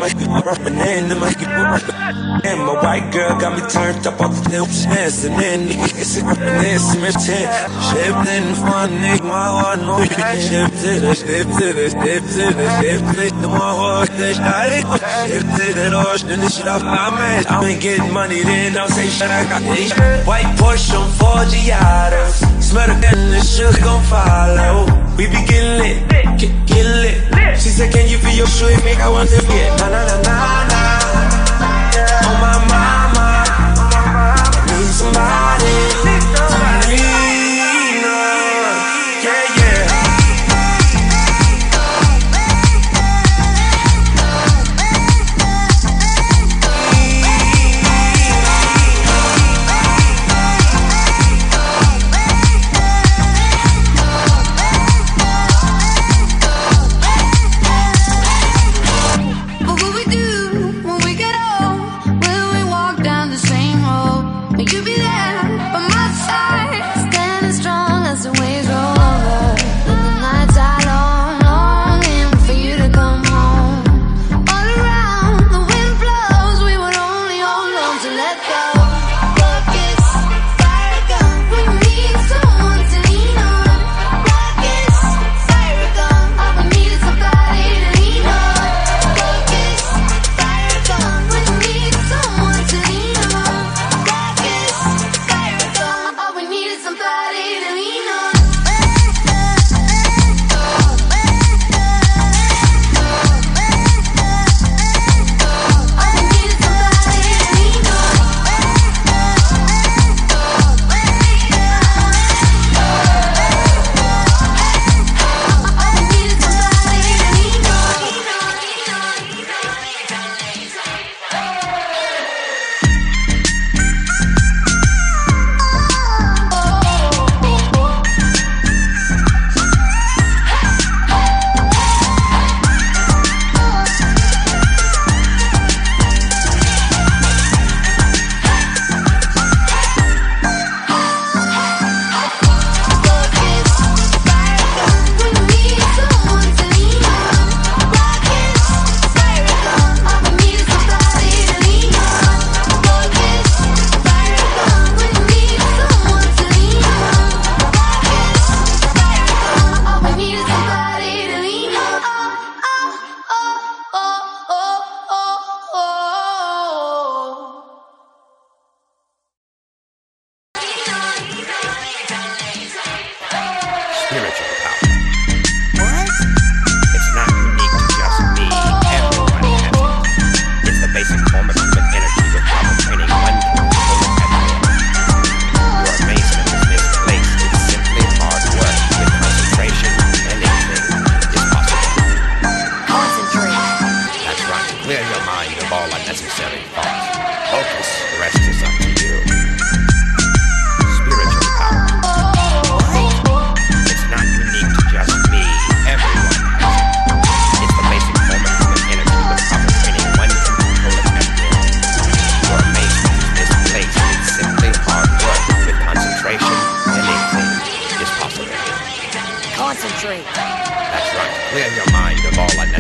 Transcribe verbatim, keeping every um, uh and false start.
And my white girl got me turned up off the lips. And then niggas this ten. Shipping fun, nigga, my heart no ship to the ship to the ship to the ship to the heart. Ship to the ocean, the shit off my man. I ain't getting money, then don't say shit. I got this white Porsche on four Giados. Smell the gun, the sugar gon' follow. We be getting lit, get, get lit. She said, can you feel your shoe? Make I want to get na na na na na. On my mama, I need somebody to lean on. Yeah, yeah. Concentrate. That's right. Clear your mind of all unnecessary